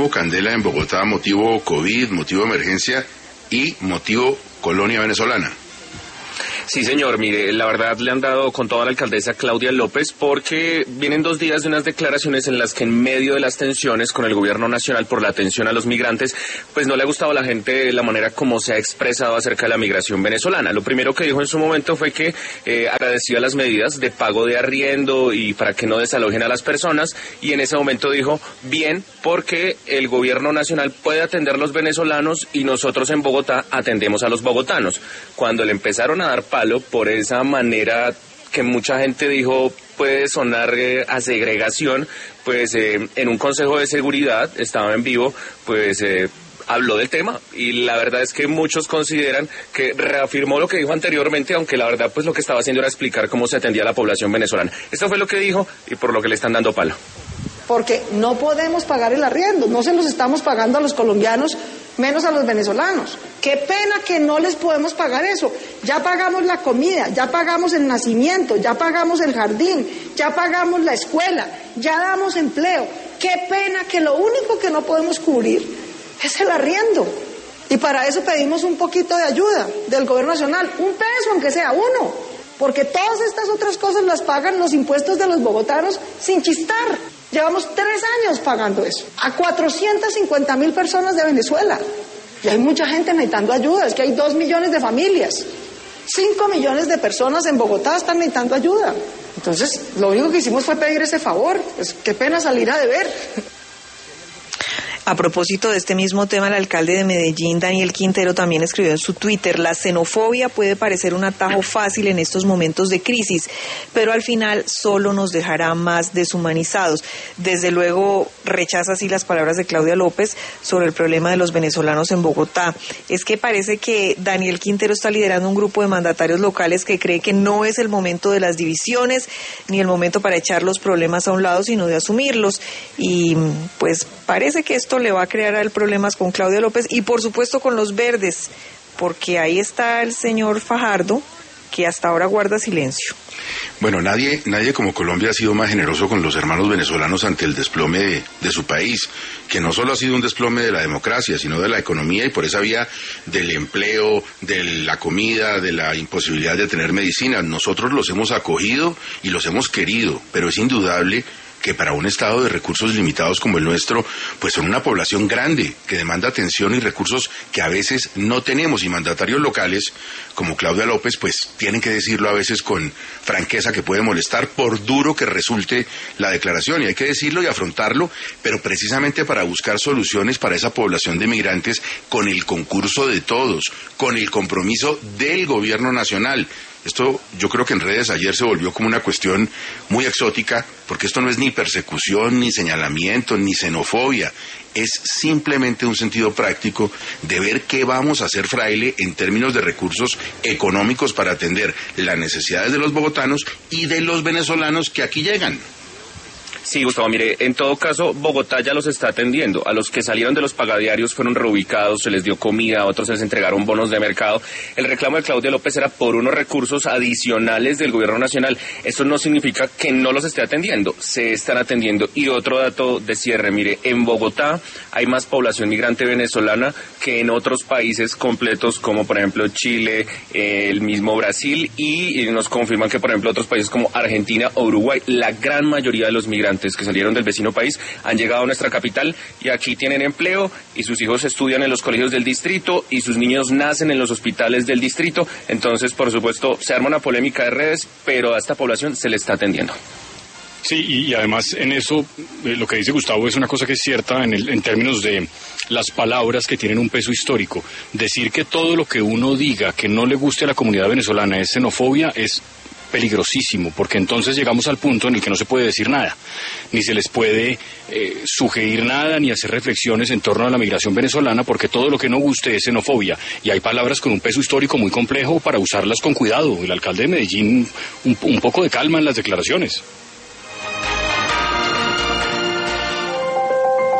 Hubo candela en Bogotá, motivo COVID, motivo emergencia y motivo colonia venezolana. Sí, señor, mire, la verdad le han dado con toda la alcaldesa Claudia López porque vienen 2 días de unas declaraciones en las que en medio de las tensiones con el gobierno nacional por la atención a los migrantes, pues no le ha gustado a la gente la manera como se ha expresado acerca de la migración venezolana. Lo primero que dijo en su momento fue que agradecía las medidas de pago de arriendo y para que no desalojen a las personas, y en ese momento dijo, bien, porque el gobierno nacional puede atender a los venezolanos y nosotros en Bogotá atendemos a los bogotanos. Cuando le empezaron a dar palo por esa manera que mucha gente dijo puede sonar a segregación, pues en un consejo de seguridad, estaba en vivo, pues habló del tema, y la verdad es que muchos consideran que reafirmó lo que dijo anteriormente, aunque la verdad pues lo que estaba haciendo era explicar cómo se atendía a la población venezolana. Esto fue lo que dijo y por lo que le están dando palo. Porque no podemos pagar el arriendo, no se los estamos pagando a los colombianos, menos a los venezolanos. Qué pena que no les podemos pagar eso. Ya pagamos la comida, ya pagamos el nacimiento, ya pagamos el jardín, ya pagamos la escuela, ya damos empleo. Qué pena que lo único que no podemos cubrir es el arriendo. Y para eso pedimos un poquito de ayuda del gobierno nacional, $1, aunque sea uno, porque todas estas otras cosas las pagan los impuestos de los bogotanos sin chistar. Llevamos 3 años pagando eso, a 450.000 personas de Venezuela. Y hay mucha gente necesitando ayuda, es que hay 2 millones de familias. 5 millones de personas en Bogotá están necesitando ayuda. Entonces, lo único que hicimos fue pedir ese favor. Pues qué pena salir a deber. A propósito de este mismo tema, el alcalde de Medellín, Daniel Quintero, también escribió en su Twitter: la xenofobia puede parecer un atajo fácil en estos momentos de crisis, pero al final solo nos dejará más deshumanizados. Desde luego rechaza así las palabras de Claudia López sobre el problema de los venezolanos en Bogotá. Es que parece que Daniel Quintero está liderando un grupo de mandatarios locales que cree que no es el momento de las divisiones, ni el momento para echar los problemas a un lado, sino de asumirlos. Y pues parece que esto le va a crear problemas con Claudia López y por supuesto con los verdes, porque ahí está el señor Fajardo, que hasta ahora guarda silencio. Bueno, nadie como Colombia ha sido más generoso con los hermanos venezolanos ante el desplome de su país, que no solo ha sido un desplome de la democracia, sino de la economía, y por esa vía del empleo, de la comida, de la imposibilidad de tener medicina. Nosotros los hemos acogido y los hemos querido, pero es indudable que para un estado de recursos limitados como el nuestro, pues son una población grande que demanda atención y recursos que a veces no tenemos, y mandatarios locales como Claudia López pues tienen que decirlo a veces con franqueza, que puede molestar por duro que resulte la declaración, y hay que decirlo y afrontarlo, pero precisamente para buscar soluciones para esa población de migrantes con el concurso de todos, con el compromiso del gobierno nacional. Esto yo creo que en redes ayer se volvió como una cuestión muy exótica, porque esto no es ni persecución, ni señalamiento, ni xenofobia. Es simplemente un sentido práctico de ver qué vamos a hacer fraile en términos de recursos económicos para atender las necesidades de los bogotanos y de los venezolanos que aquí llegan. Sí, Gustavo, mire, en todo caso, Bogotá ya los está atendiendo. A los que salieron de los pagadiarios fueron reubicados, se les dio comida, a otros se les entregaron bonos de mercado. El reclamo de Claudia López era por unos recursos adicionales del gobierno nacional. Eso no significa que no los esté atendiendo, se están atendiendo. Y otro dato de cierre, mire, en Bogotá hay más población migrante venezolana que en otros países completos, como por ejemplo Chile, el mismo Brasil, y nos confirman que por ejemplo otros países como Argentina o Uruguay, la gran mayoría de los migrantes que salieron del vecino país han llegado a nuestra capital y aquí tienen empleo y sus hijos estudian en los colegios del distrito y sus niños nacen en los hospitales del distrito. Entonces, por supuesto, se arma una polémica de redes, pero a esta población se le está atendiendo. Sí, y además en eso lo que dice Gustavo es una cosa que es cierta en términos de las palabras que tienen un peso histórico. Decir que todo lo que uno diga que no le guste a la comunidad venezolana es xenofobia es peligrosísimo, porque entonces llegamos al punto en el que no se puede decir nada, ni se les puede sugerir nada, ni hacer reflexiones en torno a la migración venezolana, porque todo lo que no guste es xenofobia, y hay palabras con un peso histórico muy complejo para usarlas con cuidado. El alcalde de Medellín, un poco de calma en las declaraciones.